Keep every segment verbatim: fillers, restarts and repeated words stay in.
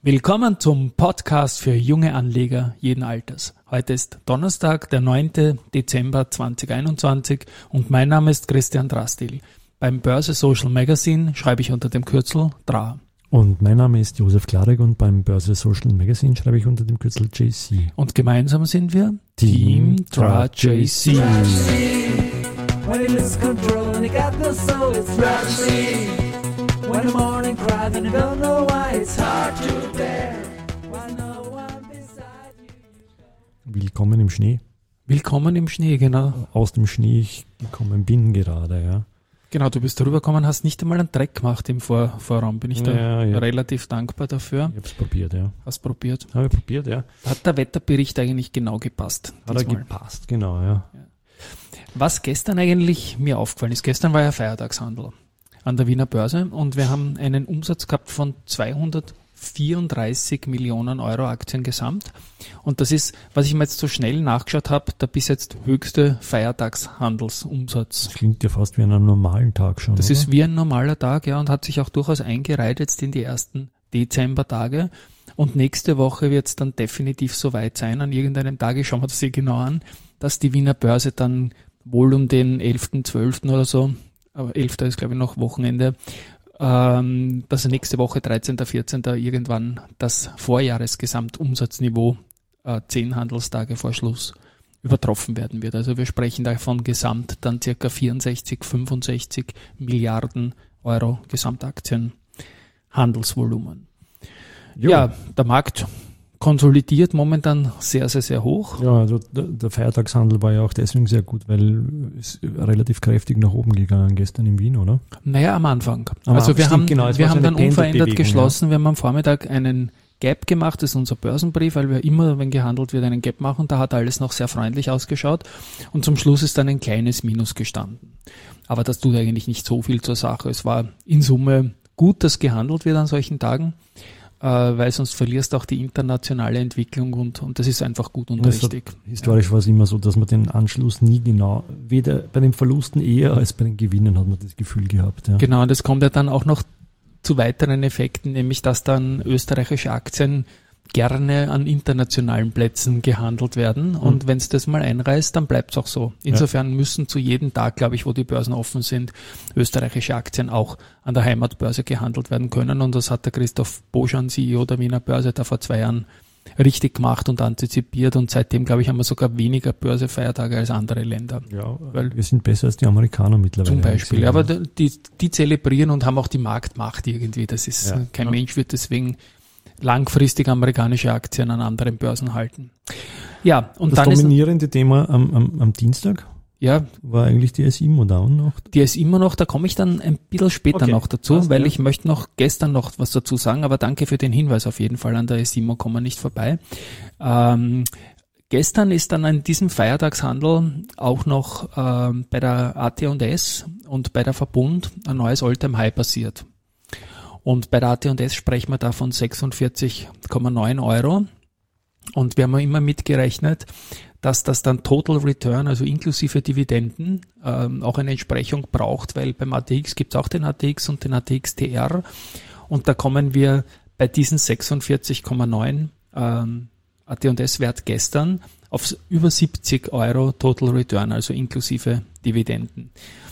Willkommen zum Podcast für junge Anleger jeden Alters. Heute ist Donnerstag, der neunten Dezember zweitausendeinundzwanzig und mein Name ist Christian Drastil. Beim Börse Social Magazine schreibe ich unter dem Kürzel D R A. Und mein Name ist Josef Klarek und beim Börse Social Magazine schreibe ich unter dem Kürzel J C. Und gemeinsam sind wir Team D R A J C. When the morning cry, then you don't know why it's hard to bear. Why no one beside you. Willkommen im Schnee. Willkommen im Schnee, genau. Aus dem Schnee ich gekommen bin gerade, ja. Genau, du bist rübergekommen, hast nicht einmal einen Dreck gemacht im Vor- Vorraum. Bin ich da ja, ja. relativ dankbar dafür. Ich hab's probiert, ja. Hast probiert? Habe ich probiert, ja. Hat der Wetterbericht eigentlich genau gepasst? Hat er diesmal? gepasst, genau, ja. Was gestern eigentlich mir aufgefallen ist, gestern war ja Feiertagshandel an der Wiener Börse und wir haben einen Umsatz gehabt von zweihundertvierunddreißig Millionen Euro Aktien gesamt. Und das ist, was ich mir jetzt so schnell nachgeschaut habe, der bis jetzt höchste Feiertagshandelsumsatz. Das klingt ja fast wie an einem normalen Tag schon, Das oder? ist wie ein normaler Tag, ja, und hat sich auch durchaus eingereiht jetzt in die ersten Dezembertage. Und nächste Woche wird es dann definitiv soweit sein, an irgendeinem Tag, ich schaue mir das eh genau an, dass die Wiener Börse dann wohl um den elften, zwölften oder so, aber elfter ist glaube ich noch Wochenende, ähm, dass nächste Woche dreizehnten, vierzehnten irgendwann das Vorjahresgesamtumsatzniveau äh, zehn Handelstage vor Schluss übertroffen werden wird. Also wir sprechen da von gesamt dann circa vierundsechzig, fünfundsechzig Milliarden Euro Gesamtaktienhandelsvolumen. Jo. Ja, der Markt konsolidiert momentan sehr, sehr, sehr hoch. Ja, also der, der Feiertagshandel war ja auch deswegen sehr gut, weil es relativ kräftig nach oben gegangen gestern in Wien, oder? Naja, am Anfang. Am also wir stimmt, haben, genau, es wir war so haben eine dann unverändert Pendelbewegung, geschlossen. Ja. Wir haben am Vormittag einen Gap gemacht, das ist unser Börsenbrief, weil wir immer, wenn gehandelt wird, einen Gap machen. Da hat alles noch sehr freundlich ausgeschaut und zum Schluss ist dann ein kleines Minus gestanden. Aber das tut eigentlich nicht so viel zur Sache. Es war in Summe gut, dass gehandelt wird an solchen Tagen, weil sonst verlierst du auch die internationale Entwicklung und, und das ist einfach gut und das richtig. Hat, historisch ja. war es immer so, dass man den Anschluss nie genau, weder bei den Verlusten eher als bei den Gewinnen hat man das Gefühl gehabt. Ja. Genau, und es kommt ja dann auch noch zu weiteren Effekten, nämlich dass dann österreichische Aktien gerne an internationalen Plätzen gehandelt werden mhm. und wenn es das mal einreißt, dann bleibt es auch so. Insofern ja. müssen zu jedem Tag, glaube ich, wo die Börsen offen sind, österreichische Aktien auch an der Heimatbörse gehandelt werden können und das hat der Christoph Boschan, C E O der Wiener Börse, da vor zwei Jahren richtig gemacht und antizipiert und seitdem, glaube ich, haben wir sogar weniger Börsefeiertage als andere Länder. Ja, weil wir sind besser als die Amerikaner mittlerweile. Zum Beispiel, ja, aber die, die zelebrieren und haben auch die Marktmacht irgendwie. Das ist, ja. kein ja. Mensch wird deswegen langfristig amerikanische Aktien an anderen Börsen halten. Ja, und das dann dominierende ist, Thema am, am, am Dienstag ja, war eigentlich die S I M O down noch. Die ist immer noch, da komme ich dann ein bisschen später okay. noch dazu, Passt, weil ja. ich möchte noch gestern noch was dazu sagen, aber danke für den Hinweis auf jeden Fall, an der S I M O kommen wir nicht vorbei. Ähm, gestern ist dann an diesem Feiertagshandel auch noch ähm, bei der A T und S und bei der Verbund ein neues All-Time-High passiert. Und bei der A T und S sprechen wir da von sechsundvierzig Komma neun Euro. Und wir haben immer mitgerechnet, dass das dann Total Return, also inklusive Dividenden, ähm, auch eine Entsprechung braucht, weil beim A T X gibt es auch den A T X und den A T X T R. Und da kommen wir bei diesen sechsundvierzig Komma neun ähm, A T und S-Wert gestern auf über siebzig Euro Total Return, also inklusive Dividenden.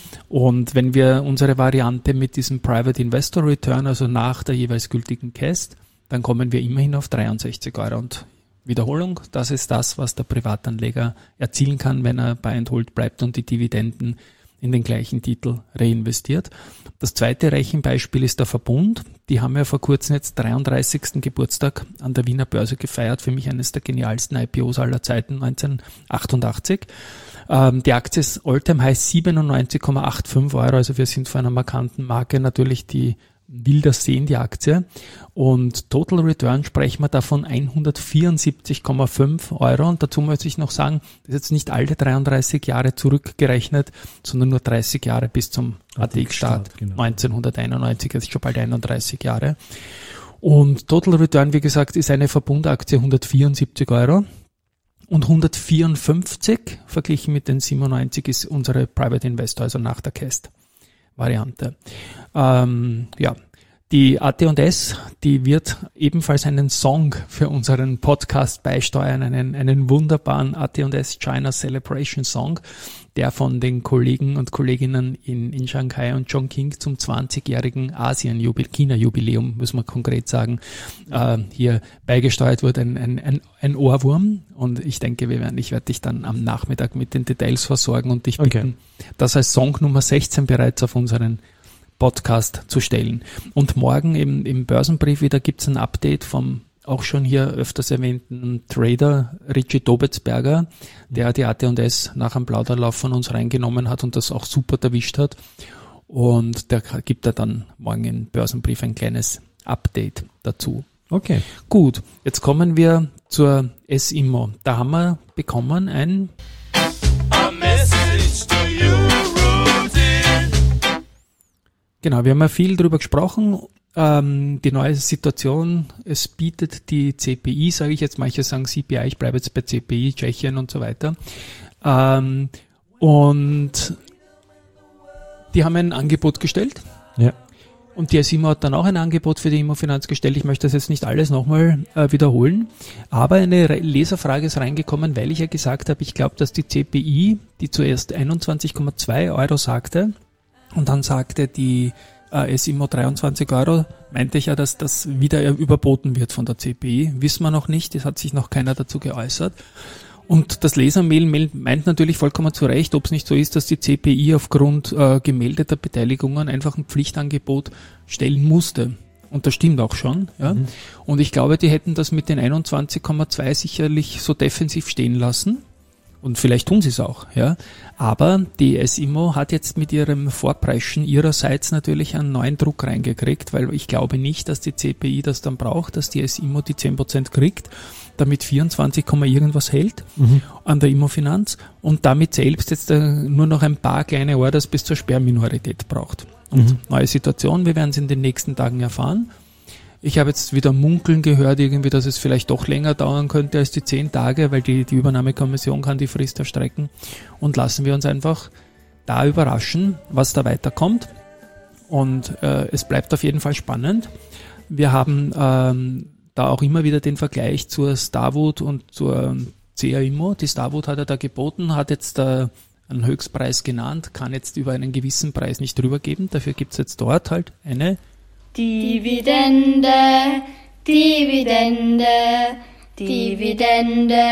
Und wenn wir unsere Variante mit diesem Private Investor Return, also nach der jeweils gültigen C A S T, dann kommen wir immerhin auf dreiundsechzig Euro. Und Wiederholung, das ist das, was der Privatanleger erzielen kann, wenn er Buy and Hold bleibt und die Dividenden in den gleichen Titel reinvestiert. Das zweite Rechenbeispiel ist der Verbund. Die haben ja vor kurzem jetzt dreiunddreißigsten Geburtstag an der Wiener Börse gefeiert. Für mich eines der genialsten I P Os aller Zeiten, neunzehnhundertachtundachtzig. Ähm, die Aktie ist All-Time High siebenundneunzig Komma fünfundachtzig Euro. Also wir sind vor einer markanten Marke natürlich, die will das sehen, die Aktie. Und Total Return sprechen wir davon hundertvierundsiebzig Komma fünf Euro. Und dazu muss ich noch sagen, das ist jetzt nicht alle dreiunddreißig Jahre zurückgerechnet, sondern nur dreißig Jahre bis zum A T X-Start. Genau. neunzehnhunderteinundneunzig, das ist schon bald einunddreißig Jahre. Und Total Return, wie gesagt, ist eine Verbundaktie hundertvierundsiebzig Euro. Und hundertvierundfünfzig verglichen mit den siebenundneunzig ist unsere Private Investor, also nach der C A S T-Variante. Ähm, ja, Die A T und S, die wird ebenfalls einen Song für unseren Podcast beisteuern, einen, einen wunderbaren A T und S China Celebration Song, der von den Kollegen und Kolleginnen in, in Shanghai und Chongqing zum zwanzigjährigen Asien-Jubiläum, China-Jubiläum, muss man konkret sagen, äh, hier beigesteuert wird, ein, ein, ein, ein Ohrwurm. Und ich denke, wir werden, ich werde dich dann am Nachmittag mit den Details versorgen und dich bitten, okay, das als Song Nummer sechzehn bereits auf unseren Podcast zu stellen. Und morgen im, im Börsenbrief wieder gibt's ein Update vom auch schon hier öfters erwähnten Trader Richie Dobetsberger, der die A T und S nach einem Plauderlauf von uns reingenommen hat und das auch super erwischt hat. Und der gibt da dann morgen im Börsenbrief ein kleines Update dazu. Okay. Gut, jetzt kommen wir zur S I M O. Da haben wir bekommen ein A message to you, routine. Genau, wir haben ja viel drüber gesprochen. Ähm, die neue Situation, es bietet die C P I, sage ich jetzt, manche sagen C P I, ich bleibe jetzt bei C P I, Tschechien und so weiter. Ähm, und die haben ein Angebot gestellt. Ja. Und die S I M O hat dann auch ein Angebot für die Immofinanz gestellt. Ich möchte das jetzt nicht alles nochmal äh, wiederholen. Aber eine Re- Leserfrage ist reingekommen, weil ich ja gesagt habe, ich glaube, dass die C P I, die zuerst einundzwanzig Komma zwei Euro sagte, und dann sagte die äh, S I M O dreiundzwanzig Euro, meinte ich ja, dass das wieder überboten wird von der C P I. Wissen wir noch nicht, es hat sich noch keiner dazu geäußert. Und das Lesermail meint natürlich vollkommen zu Recht, ob es nicht so ist, dass die C P I aufgrund äh, gemeldeter Beteiligungen einfach ein Pflichtangebot stellen musste. Und das stimmt auch schon. Ja. Mhm. Und ich glaube, die hätten das mit den einundzwanzig Komma zwei sicherlich so defensiv stehen lassen. Und vielleicht tun sie es auch. Ja. Aber die S I M O hat jetzt mit ihrem Vorpreischen ihrerseits natürlich einen neuen Druck reingekriegt, weil ich glaube nicht, dass die C P I das dann braucht, dass die S I M O die zehn Prozent kriegt, damit vierundzwanzig, irgendwas hält mhm. an der Immofinanz und damit selbst jetzt äh, nur noch ein paar kleine Orders bis zur Sperrminorität braucht. Und mhm. neue Situation, wir werden es in den nächsten Tagen erfahren. Ich habe jetzt wieder munkeln gehört, irgendwie, dass es vielleicht doch länger dauern könnte als die zehn Tage, weil die, die Übernahmekommission kann die Frist erstrecken. Und lassen wir uns einfach da überraschen, was da weiterkommt. Und äh, es bleibt auf jeden Fall spannend. Wir haben ähm, da auch immer wieder den Vergleich zur Starwood und zur C A Immo. Die Starwood hat er da geboten, hat jetzt äh, einen Höchstpreis genannt, kann jetzt über einen gewissen Preis nicht drüber geben. Dafür gibt's jetzt dort halt eine Dividende, Dividende, Dividende,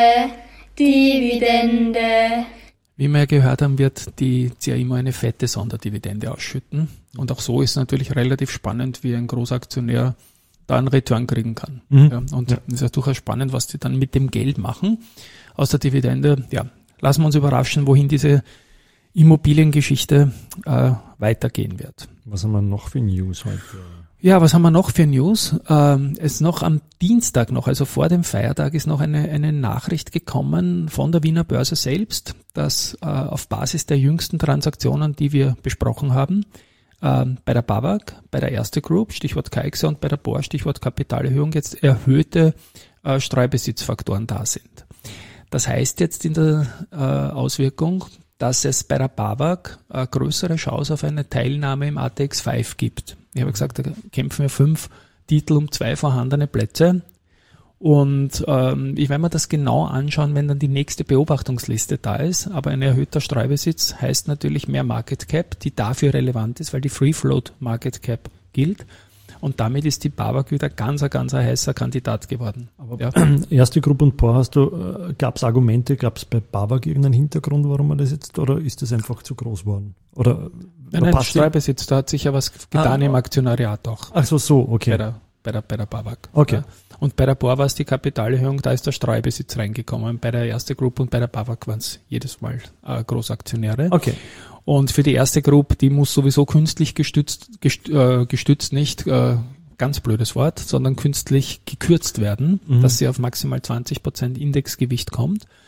Dividende. Wie wir ja gehört haben, wird die C A Immo eine fette Sonderdividende ausschütten. Und auch so ist natürlich relativ spannend, wie ein Großaktionär da einen Return kriegen kann. Mhm. Ja, und es ja. ist ja durchaus spannend, was die dann mit dem Geld machen aus der Dividende. Ja, lassen wir uns überraschen, wohin diese Immobiliengeschichte äh, weitergehen wird. Was haben wir noch für News heute? Ja, was haben wir noch für News? Ähm, es noch am Dienstag noch, also vor dem Feiertag, ist noch eine, eine Nachricht gekommen von der Wiener Börse selbst, dass äh, auf Basis der jüngsten Transaktionen, die wir besprochen haben, äh, bei der B A W A G, bei der Erste Group, Stichwort K X A und bei der B O R, Stichwort Kapitalerhöhung, jetzt erhöhte äh, Streubesitzfaktoren da sind. Das heißt jetzt in der äh, Auswirkung, dass es bei der B A W A G äh, größere Chance auf eine Teilnahme im A T X fünf gibt. Ich habe gesagt, da kämpfen wir fünf Titel um zwei vorhandene Plätze. Und ähm, ich werde mir das genau anschauen, wenn dann die nächste Beobachtungsliste da ist. Aber ein erhöhter Streubesitz heißt natürlich mehr Market Cap, die dafür relevant ist, weil die Free Float Market Cap gilt. Und damit ist die B A W A G wieder ganz, ganz ein heißer Kandidat geworden. Aber ja. Erste Gruppe und P O R hast du, äh, gab es Argumente, gab es bei B A W A G irgendeinen Hintergrund, warum man das jetzt, oder ist das einfach zu groß geworden? Oder nein, nein, Streubesitz, da hat sich ja was getan ah, im Aktionariat auch. Ach so, so, okay. Bei der, bei der, bei der B A W A G. Okay. Ja. Und bei der B O R war es die Kapitalerhöhung, da ist der Streubesitz reingekommen. Bei der Erste Gruppe und bei der B A W A G waren es jedes Mal äh, Großaktionäre. Okay. Und für die Erste Gruppe, die muss sowieso künstlich gestützt, gestützt, äh, gestützt nicht, äh, ganz blödes Wort, sondern künstlich gekürzt werden, mhm. dass sie auf maximal zwanzig Prozent Indexgewicht kommt.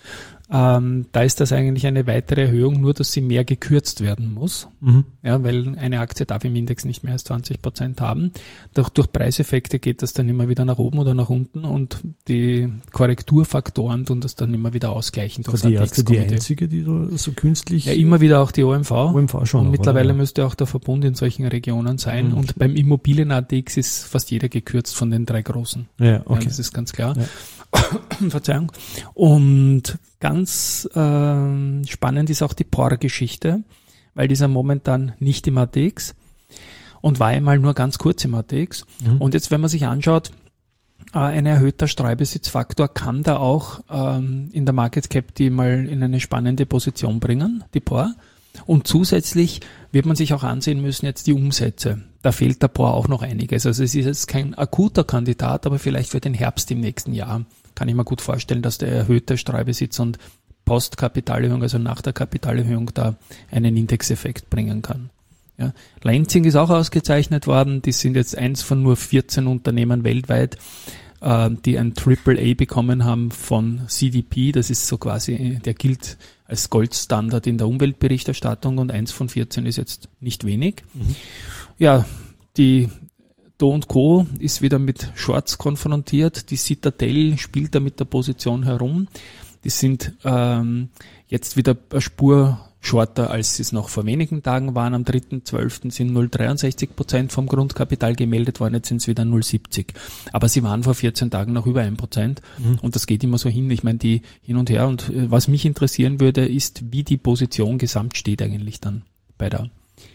Ähm, da ist das eigentlich eine weitere Erhöhung, nur dass sie mehr gekürzt werden muss. Mhm. Ja, weil eine Aktie darf im Index nicht mehr als zwanzig Prozent haben. Durch, durch Preiseffekte geht das dann immer wieder nach oben oder nach unten und die Korrekturfaktoren tun das dann immer wieder ausgleichen. Das war die erste, die einzige, die so, so künstlich... Ja, immer wieder auch die O M V. O M V schon und noch, mittlerweile oder? müsste auch der Verbund in solchen Regionen sein. Mhm. Und beim Immobilien-A T X ist fast jeder gekürzt von den drei großen. Ja, okay. Ja, das ist ganz klar. Ja. Verzeihung. Und ganz äh, spannend ist auch die P O R-Geschichte, weil die ist ja momentan nicht im A T X und war einmal nur ganz kurz im A T X. Mhm. Und jetzt, wenn man sich anschaut, äh, ein erhöhter Streubesitzfaktor kann da auch ähm, in der Market Cap die mal in eine spannende Position bringen, die P O R. Und zusätzlich wird man sich auch ansehen müssen jetzt die Umsätze. Da fehlt der P O R auch noch einiges. Also es ist jetzt kein akuter Kandidat, aber vielleicht für den Herbst im nächsten Jahr kann ich mir gut vorstellen, dass der erhöhte Streubesitz und Postkapitalerhöhung, also nach der Kapitalerhöhung, da einen Indexeffekt bringen kann. Ja. Lansing ist auch ausgezeichnet worden. Die sind jetzt eins von nur vierzehn Unternehmen weltweit, äh, die ein Triple A bekommen haben von C D P. Das ist so quasi, der gilt als Goldstandard in der Umweltberichterstattung und eins von vierzehn ist jetzt nicht wenig. Mhm. Ja, die Do und Co. ist wieder mit Shorts konfrontiert. Die Citadel spielt da mit der Position herum. Die sind ähm, jetzt wieder eine Spur shorter, als sie es noch vor wenigen Tagen waren. Am dritten zwölften sind null Komma dreiundsechzig Prozent vom Grundkapital gemeldet worden, jetzt sind es wieder null Komma siebzig. Aber sie waren vor vierzehn Tagen noch über ein Prozent. Mhm. Und das geht immer so hin. Ich meine, die hin und her. Und äh, was mich interessieren würde, ist, wie die Position gesamt steht eigentlich dann bei der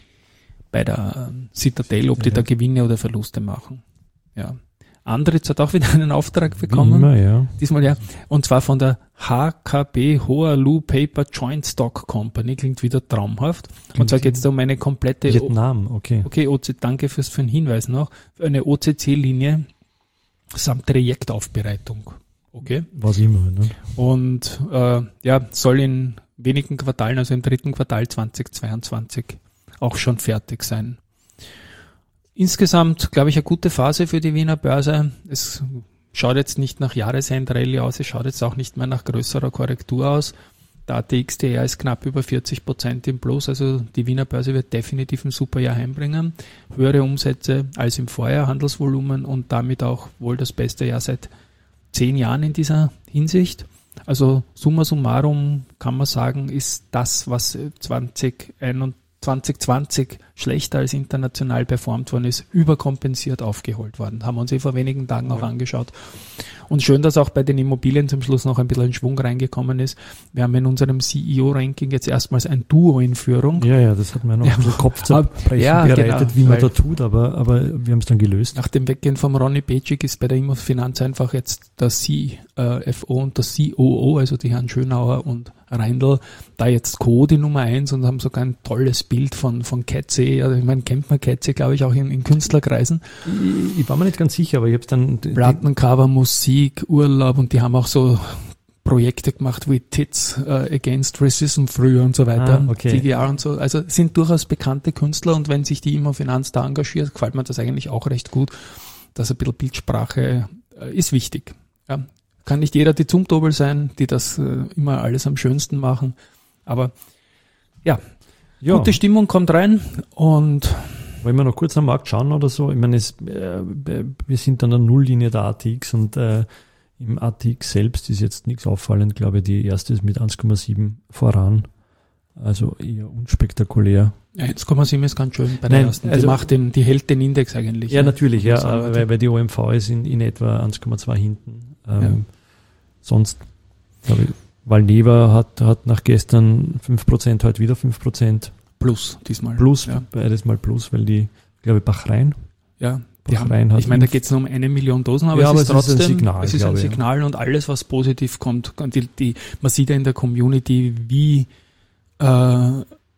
bei der Citadel, ob die da Gewinne oder Verluste machen. Ja. Andritz hat auch wieder einen Auftrag bekommen. Immer, ja. Diesmal ja. Und zwar von der H K B Hoaloo Paper Joint Stock Company. Klingt wieder traumhaft. Klingt und zwar geht es da um eine komplette Vietnam, okay. Okay, O C, danke fürs für den Hinweis noch. Eine O C C-Linie samt Trajektaufbereitung. Okay. Was immer, ne? Und äh, ja, soll in wenigen Quartalen, also im dritten Quartal zweitausendzweiundzwanzig auch schon fertig sein. Insgesamt, glaube ich, eine gute Phase für die Wiener Börse. Es schaut jetzt nicht nach Jahresendrallye aus, es schaut jetzt auch nicht mehr nach größerer Korrektur aus. Der A T X T R ist knapp über vierzig Prozent im Plus, also die Wiener Börse wird definitiv ein super Jahr heimbringen. Höhere Umsätze als im Vorjahr, Handelsvolumen und damit auch wohl das beste Jahr seit zehn Jahren in dieser Hinsicht. Also summa summarum kann man sagen, ist das, was zwanzig einundzwanzig zwanzig zwanzig schlechter als international performt worden ist, überkompensiert aufgeholt worden. Haben wir uns eh vor wenigen Tagen auch angeschaut. Und schön, dass auch bei den Immobilien zum Schluss noch ein bisschen ein Schwung reingekommen ist. Wir haben in unserem C E O-Ranking jetzt erstmals ein Duo in Führung. Ja, ja, das hat mir noch ja. ein bisschen Kopfzerbrechen ja, bereitet, genau, wie man da tut, aber, aber wir haben es dann gelöst. Nach dem Weggehen vom Ronny Petschig ist bei der Immofinanz einfach jetzt der C F O und der C O O, also die Herren Schönauer und Reindl, da jetzt Co. die Nummer eins und haben sogar ein tolles Bild von, von Ketze. Also ich meine, kennt man Ketze, glaube ich, auch in, in Künstlerkreisen. Ich, ich war mir nicht ganz sicher, aber ich habe es dann... Plattencover, Musik, Urlaub und die haben auch so Projekte gemacht wie Tits uh, Against Racism früher und so weiter, ah, okay. T G R und so. Also sind durchaus bekannte Künstler und wenn sich die Immofinanz da engagiert, gefällt mir das eigentlich auch recht gut, dass ein bisschen Bildsprache uh, ist wichtig. Ja. Kann nicht jeder die Zumtobel sein, die das äh, immer alles am schönsten machen. Aber ja, ja, gute Stimmung kommt rein und wollen wir noch kurz am Markt schauen oder so? Ich meine, es, äh, wir sind an der Nulllinie der A T X und äh, im A T X selbst ist jetzt nichts auffallend, glaube ich. Die erste ist mit eins Komma sieben voran, also eher unspektakulär. Ja, eins Komma sieben ist ganz schön bei Nein, der ersten. Die also, macht den, die hält den Index eigentlich. Ja, ne? natürlich, ja, sagen, weil, weil die O M V ist in, in etwa eins Komma zwei hinten. Ähm, ja. Sonst, glaube ich, Valneva hat, hat nach gestern fünf Prozent, heute wieder fünf Prozent. Plus diesmal. Plus, ja. beides mal plus, weil die, glaube ich, Bahrain. Ja, die Bahrain haben, hat ich meine, da geht es nur um eine Million Dosen, aber ja, es ist aber trotzdem, es ist ein Signal, es ist ein ich, Signal und alles, was positiv kommt, die, die, man sieht ja in der Community, wie äh,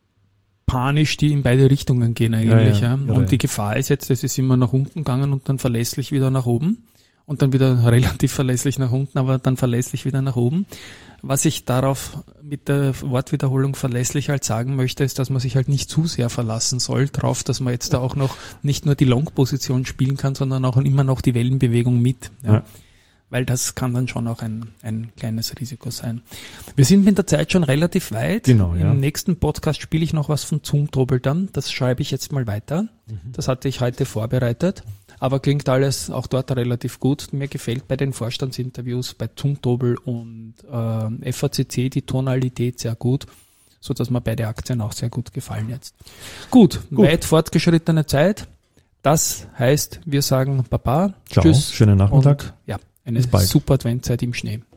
panisch die in beide Richtungen gehen eigentlich. Ja, ja. Ja. Und ja, die Gefahr ist jetzt, es ist immer nach unten gegangen und dann verlässlich wieder nach oben. Und dann wieder relativ verlässlich nach unten, aber dann verlässlich wieder nach oben. Was ich darauf mit der Wortwiederholung verlässlich halt sagen möchte, ist, dass man sich halt nicht zu sehr verlassen soll drauf, dass man jetzt da auch noch nicht nur die Long-Position spielen kann, sondern auch immer noch die Wellenbewegung mit. Ja. Ja. weil das kann dann schon auch ein, ein kleines Risiko sein. Wir sind mit der Zeit schon relativ weit. Genau, ja. Im nächsten Podcast spiele ich noch was von Zumtobel dann. Das schreibe ich jetzt mal weiter. Mhm. Das hatte ich heute vorbereitet. Aber klingt alles auch dort relativ gut. Mir gefällt bei den Vorstandsinterviews bei Zumtobel und äh, F A C C die Tonalität sehr gut, so dass mir beide Aktien auch sehr gut gefallen jetzt. Gut, gut. Weit fortgeschrittene Zeit. Das heißt, wir sagen Baba, Ciao, tschüss. schönen Nachmittag. Und, ja, eine super Adventzeit im Schnee.